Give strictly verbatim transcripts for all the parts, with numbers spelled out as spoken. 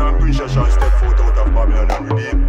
and princess shall step foot out of Babylon and redeem.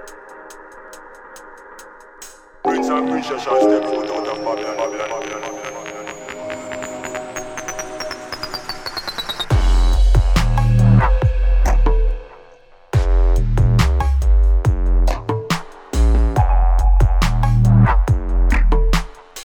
Prince and princess shall step foot out of Babylon, Babylon, Babylon, Babylon.